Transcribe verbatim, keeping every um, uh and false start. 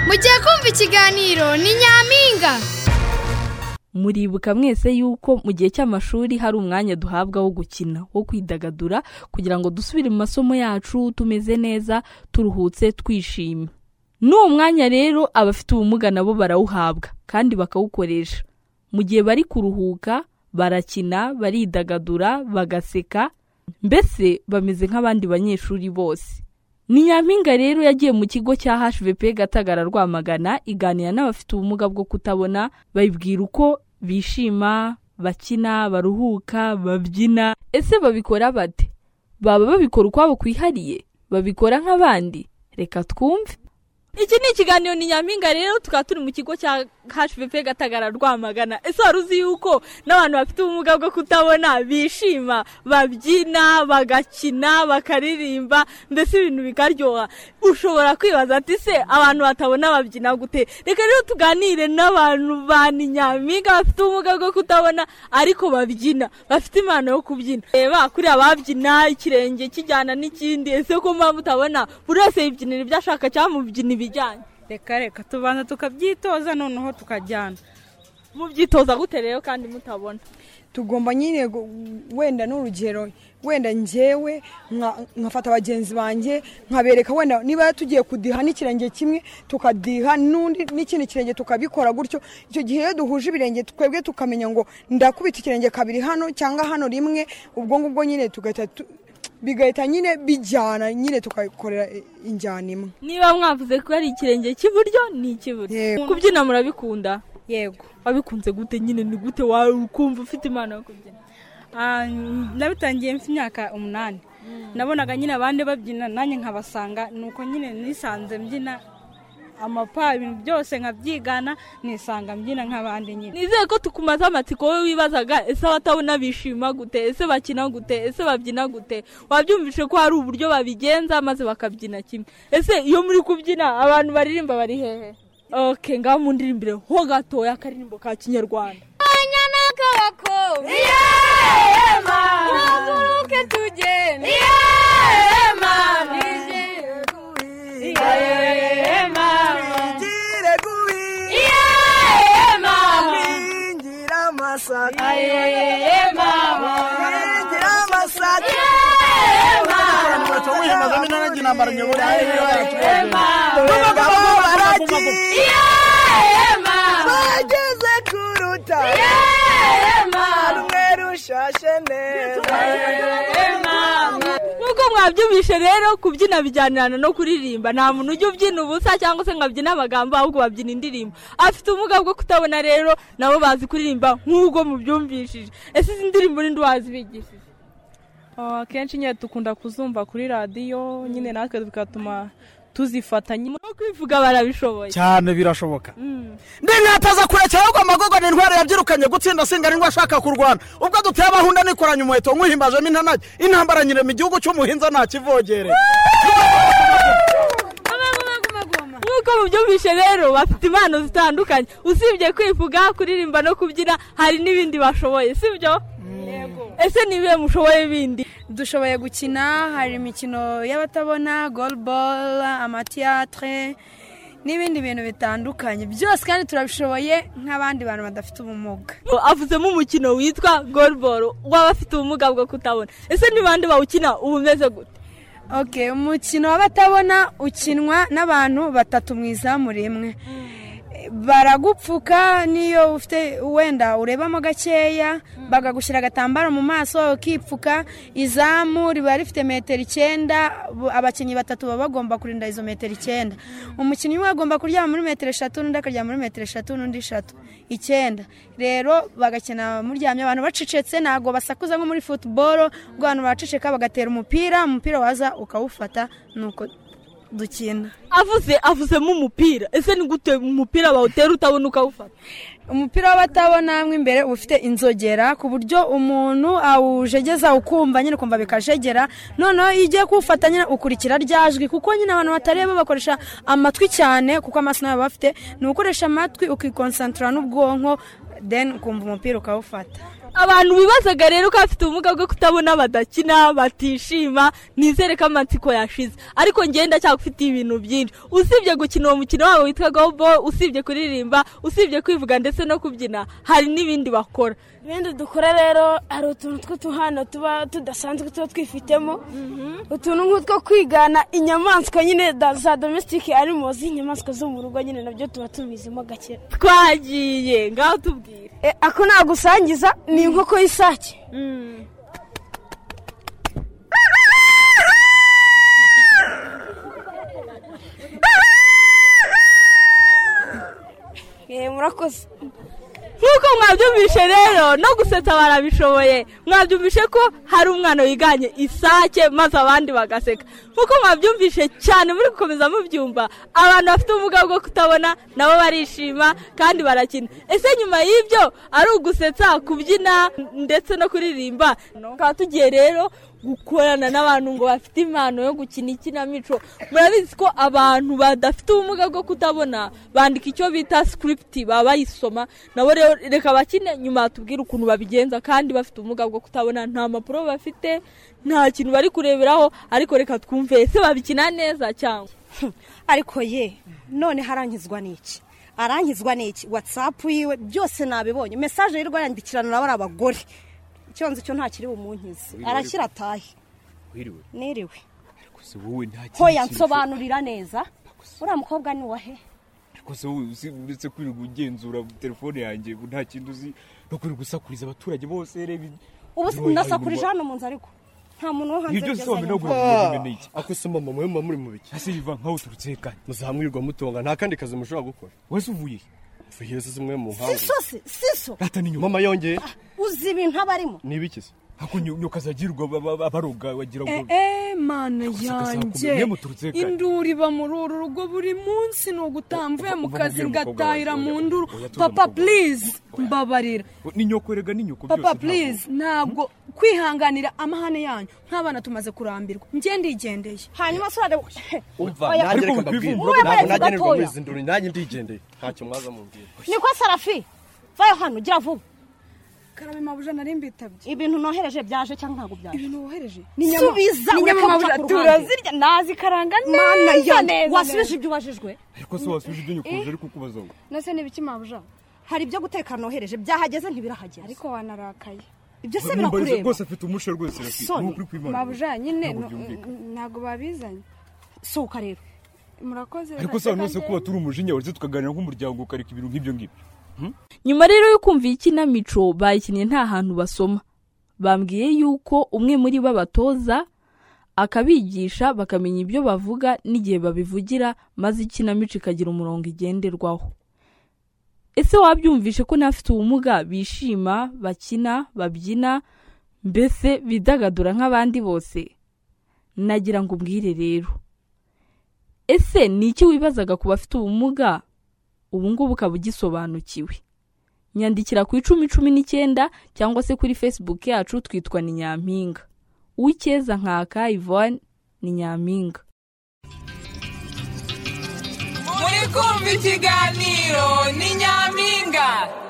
mugiye kumva ikiganiro ni Nyampinga. Muribuka mwese yuko mu gihe cy'amashuri hari umwanya duhabwa wo gukina, wo kwidagadura kugira ngo dusubire mu masomo yacu tumeze neza, turuhutse, twishimye. N'uwo mwanya rero abafite ubumuga nabo barawuhabwa kandi bakawukoresha. Mu gihe bari kuruhuka, barakina, baridagadura, bagaseka, mbese bameze nk'abandi banyeshuri bose. Ni Nyampinga rero yagiye mu kigo cya H V P Gatagara Rwamagana iganira n'abafite ubumuga bwo kutabona, bayibwira uko bishima, bakina, baruhuka, babyina. Ese babikora bate? Baba babikora ukwabo kwihariye? Babikora nk'abandi? Reka twumve. Iki ni ikiganiro ni Nyampinga rero tukaba turi mu kigo cya H V P Gatagara Rwamagana. Ese waruzi yuko n'abantu bafite ubumuga bwo kutabona bishima, babyina, bagakina, bakaririmba, mbese ibintu bikaryoha. Ushobora kwibaza ati se abantu batabona babyina gute? Reka rero tuganire n'abantu ba Nyampinga bafite ubumuga bwo kutabona ariko babyina, bafite impano yo kubyina. Reba kuri ababyina ikirenge kijyana n'ikindi. Ese ko mba mutabona buri wese yibyinira ibyo ashaka cyangwa mubyina bijyanye? Reka reka tubanza tukabyitoza noneho tukajyana. Mubyitoza gute rero kandi mutabona? Tugomba nyine wenda n'urugero, wenda njyewe nkafata abagenzi banjye nkabereka wenda niba tugiye kudiha n'ikirenge kimwe tukadiha n'undi n'ikindi kirenge tukabikora gutyo. Icyo gihe duhuje ibirenge twebwe tukamenya ngo ndakubita ikirenge kabiri hano cyangwa hano rimwe, ubwo ngubwo nyine tugahita bigahita nyine bijyana, nyine tukakorera injyana imwe. Niba mwavuze ko ari ikirenge cy'iburyo ni icy'iburyo. Kubyina murabikunda? Yego. Wabikunze gute? Nyine ni gute wawe ukumva ufite impano yo kubyina? Ah, nabitangiye mfite imyaka umunani. Nabonaga nyine abandi babyina nanjye nkabasanga, nuko nyine nisanze mbyina amapa ibintu byose nkabyigana, nisanga mbyina nk'abandi nyine. Nizeye ko tukumaza amatsiko wowe wibazaga ese batabona bishima gute, ese bakina gute, ese babyina gute. Wabyumvishe ko hari uburyo babigenza maze bakabyina kimwe. Ese iyo muri kubyina abantu baririmba bari hehe? Okay, ngaho mundirimbire ho gatoya akaririmbo ka Kinyarwanda. Anyana kabako yema naburuke tugende yema nije kuyi yema ngire kuyi yema ngira masaka yema ngira masaka yema Tuwe mazami nana jinambara nyobora yema yema bageze kuruta yema rumweru shashene yema. Nuko mwabyumvishe rero kubyina bijyanirana no kuririmba. Nta muntu ujya ubyina ubusa cyangwa se ngabyina amagambo, ahubwo babyina indirimbo. Afite ubumuga bwo kutabona rero nabo bazi kuririmba nk'ubwo mubyumvishije. Ese izi ndirimbo ni ndwazi bigishije? Ah, kenshi nyine dukunda kuzumva kuri radio, nyine natwe bikatuma tuzifatanye. No kwivuga barabishoboye cyane, birashoboka. Ndinataza kure cyangwa amagogo n'intware yabyirukanye gutsinda singa n'ingwa ashaka kurwana. Ubwo duteye abahunda nikoranye umuheto nkuhimbaje minanaje intambara nyire mu gihugu cy'umuhinza nta kivogere. Nuko mubyumvishe rero bafite impano zitandukanye. Usibye kwivuga, kuririmba no kubyina, hari n'ibindi bashoboye, sibyo? Yego. Ese nibiye mushoboye bindi? Dushoboye gukina, hari imikino y'abatabona, goalball, amateatre n'ibindi bintu bitandukanye. Byose kandi turabishoboye nk'abandi bantu badafite ubumuga. Avuzemo umukino witwa goalball w'abafite ubumuga bwo kutabona. Ese ni bande bawukina ubumeze gute? Okay, umukino w'abatabona ukinwa n'abantu batatu mu izamu rimwe. Baragupfuka niyo ufite wenda urebamo gakeya, bagagushyira agatambaro mu maso ukipfuka. Izamu riba rifite metero icyenda, abakinnyi batatu baba bagomba kurinda izo metero icyenda. Umukinnyi umwe agomba kuryama muri metero eshatu, n'undi akaryama muri metero eshatu, n'undi eshatu, icyenda. Rero bagakina muryamye abantu bacecetse, ntago basakuza nko muri football, ngo abantu baceceka bagatera umupira, umupira waza ukawufata, nuko dukina. Avuze avuzemo umupira. Ese ni gute umupira bawutera utabona ukawufata? Umupira w'abatabona amwe imbere ufite inzogera ku buryo umuntu awujegeza ukumva nyine kumva bikajegera, noneho igiye kuwufata nyine ukurikira ryajwi, kuko nyine abantu batareba bakoresha amatwi cyane, kuko amaso nayo bafite ni ukoresha amatwi ukikonsantra n'ubwonko, then ukumva umupira ukawufata. abantu bibazaga rero ko afite ubumuga bwo kutabona badakina batishima nizere ko amatsiko yashize ariko ngenda cyakufitiye ibintu byinshi usibye gukina uwo mukino wabo witwa gobo usibye kuririmba usibye kwivuga ndetse no kubyina hari n'ibindi bakora ibindi dukora rero hari utuntu tw'utuhano tuba tudasanzwe tuba twifitemo utuntu nk'utwo kwigana inyamaswa nyine za domestic animals inyamaswa zo mu rugo nyine nabyo tuba tubizimo gake twagiye ngaho tubwire ako nagusangiza ni inkoko y'isake eh murakoze nk'uko mwabyumvishe rero no gusetsa barabishoboye mwabyumvishe ko hari umwana wiganye isake maze abandi bagaseka nk'uko mwabyumvishe cyane muri gukomeza mubyumva abantu bafite ubumuga bwo kutabona nabo barishima kandi barakina ese nyuma y'ibyo ari ugusetsa kubyina ndetse no kuririmba tukaba tugiye rero gukorana n'abantu ngo bafite impano yo gukina ikinamico murabizi ko abantu badafite ubumuga bwo kutabona bandika icyo bita script baba bayisoma nabo rero reka bakine nyuma tubwire ukuntu babigenza kandi bafite ubumuga bwo kutabona nta mapuro bafite nta kintu bari kureberaho ariko reka twumve ese babikina neza cyangwa ariko ye none harangizwa n'iki arangizwa n'iki WhatsApp yiwe byose nabibonye message y'irwa yandikirana nabo abagore cyonze cyo nta kiri bumunkize arakira atahe wiriwe niriwe ariko se wowe nta kintu hoya nsobanurira neza uriya mukobwa ni wahe ariko se wowe uretse kwirirwa ugenzura telefone yanjye nta kintu uzi no kwirirwa usakuriza abaturage bose reba ubu nasakurije hano mu nzu ariko nta muntu wo hanze byose wamenya no guhumeka n'iki akose mama mwe mama muri mu biki ase iva nkaho turutse kandi muzahamwirwa mutonga nta kandi kazi mushobora gukora wese uvuye Fiyese zimwe mu nkango. Siso si, siso. Rata ni Mama yongeye. Uzi ibintu abarimo. Nibikise. Hako nyokazagirwa abaroga wagira ngo. Eh mana yanjye. Induri ba mururu rugo buri munsi no gutamvuye mu kazi ngatahira mu nduru. Papa please mbabarira. Ni nyokorega ni nyoko byose. Papa please ntabwo kwihanganira amahane yanyu nk'abana tumaze kurambirwa. Nge ndigendeye. Hanyuma sura umva ariko mbibwira ntabwo nagenerwa muri zinduru nanjye ndigendeye. Ntacyo mwaza mu mbwira. Niko Sarafi. Vayo hano gira vuba. Karame mabuja nari mbitabye. Ibintu nohereje byaje cyangwa ntago byaje. Ibintu wohereje. Subiza ureka mabuja turazirya nazi karanga neza neza. Wasubije ibyo ubajijwe. Ariko se wasubije ibyo nyukuje ariko kubaza ngo. Nase nibiki mabuja. Hari ibyo guteka nohereje byahageze ntibirahageze. Ariko wanarakaye. Ibyo se birakureba. Rwose afite umushe rwose Rafi. N'ukuri kwimana. Mabuja nyine ntago babizanye. Soka rero. Murakoze. Ariko se nose kuba turi umujinya uretse tukaganira nk'umuryango ukareka ibintu nk'ibyo ngibyo. Nyuma rero yo kumva ikinamico bayikinnye nta hantu basoma bambwiye yuko umwe muri babatoza akabigisha bakamenya ibyo bavuga n'igihe babivugira maze ikinamico ikagira umurongo igenderwaho. Ese wabyumvishe ko n'afite ubumuga bishima bakina babyina mbese bidagadura nk'abandi bose? Nagira ngo mbwire rero, ese ni iki wibazaga ku bafite ubumuga ubu ngubu ukaba ugisobanukiwe? Nyandikira ku icumi cumi n'icyenda cyangwa se kuri Facebook yacu twitwa ni Nyampinga. Uwikeza nkaka Yvonne ni Nyampinga. Muri kumva ikiganiro ni Nyampinga.